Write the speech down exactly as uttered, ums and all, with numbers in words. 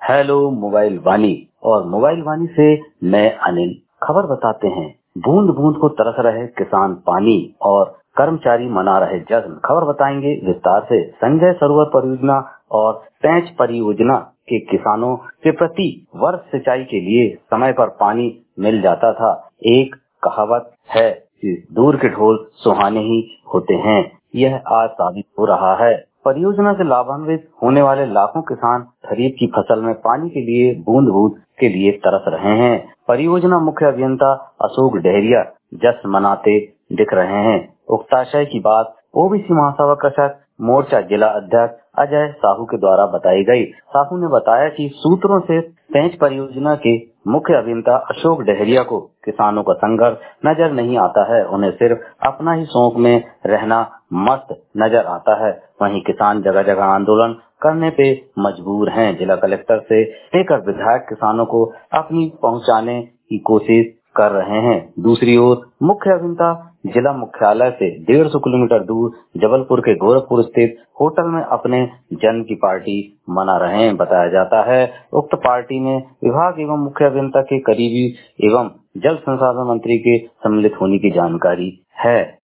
Hello mobile वाणी और mobile वाणी से मैं अनिल खबर बताते हैं। बूंद बूंद को तरस रहे किसान पानी और कर्मचारी मना रहे जश्न। खबर बताएंगे विस्तार से। संजय सरोवर परियोजना और पेंच परियोजना के किसानों के प्रति वर्ष सिंचाई के लिए समय पर पानी मिल जाता था। एक कहावत है कि दूर के ढोल सुहाने ही होते हैं। यह आज साबित हो रहा है। परियोजना से लाभान्वित होने वाले लाखों किसान खरीफ की फसल में पानी के लिए बूंद बूंद के लिए तरस रहे हैं। परियोजना मुख्य अभियंता अशोक डहरिया जश्न मनाते दिख रहे हैं। उक्ताशय की बात ओबीसी महासभा कृषक मोर्चा जिला अध्यक्ष अजय साहू के द्वारा बताई गई। साहू ने बताया कि सूत्रों से पेंच परियोजना के मुख्य अभियंता अशोक डहरिया को किसानों का संघर्ष नजर नहीं आता है। उन्हें सिर्फ अपना ही शौक में रहना मस्त नजर आता है। वहीं किसान जगह जगह आंदोलन करने पे मजबूर हैं। जिला कलेक्टर से लेकर विधायक किसानों को अपनी पहुंचाने की कोशिश कर रहे हैं। दूसरी ओर मुख्य अभियंता जिला मुख्यालय से डेढ़ सौ किलोमीटर दूर जबलपुर के गोरखपुर स्थित होटल में अपने जन्म की पार्टी मना रहे हैं। बताया जाता है उक्त पार्टी में विभाग एवं मुख्य अभियंता के करीबी एवं जल संसाधन मंत्री के सम्मिलित होने की जानकारी है।